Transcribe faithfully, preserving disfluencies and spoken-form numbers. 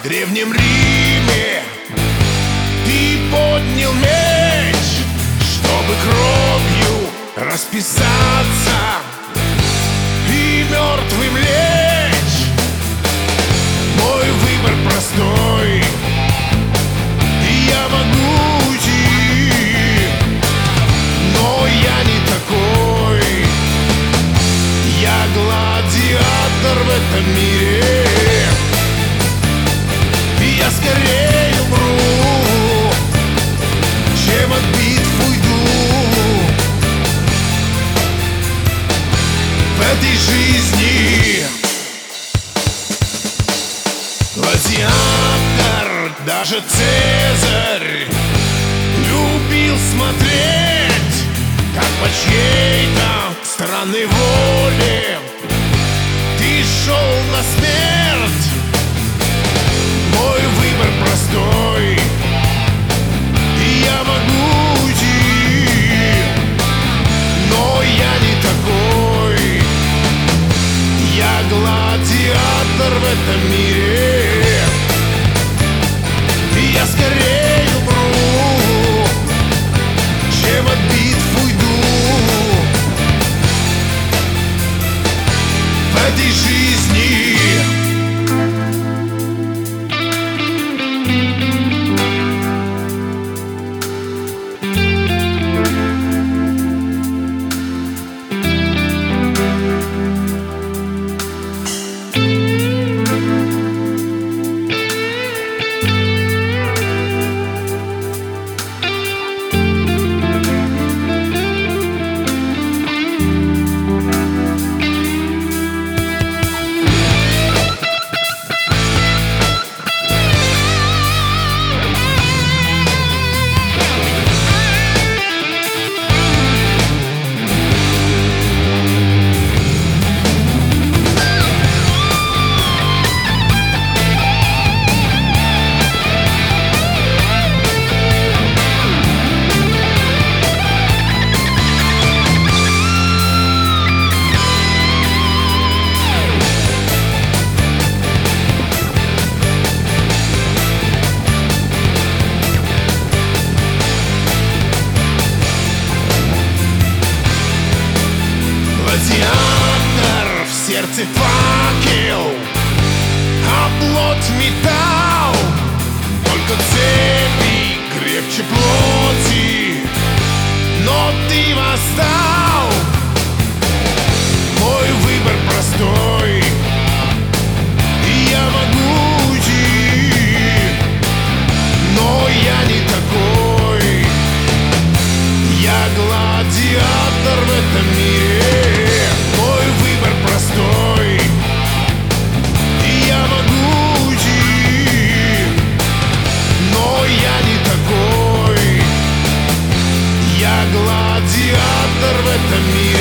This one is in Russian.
Древнем Риме ты поднял меч, чтобы кровью расписаться и мертвым лечь. Мой выбор простой, и я могучий, но я не такой. Я гладиатор в этом мире, и я скорее умру, чем от битв уйду. В этой жизни гладиатор, даже Цезарь любил смотреть, как по чьей-то странной воле ты шел на смерть. Мой выбор простой, и я могучий, но я не такой. Я гладиатор в этом мире, и я скорее умру, чем от битв уйду. В этой жизни гладиатор, в сердце факел, а плоть металл. Только цепи крепче плоти, но ты восстал. Мой выбор простой, и я могучий, но я не такой. Я гладиатор в этом мире. Мой выбор простой, и я могучий, но я не такой. Я гладиатор в этом мире.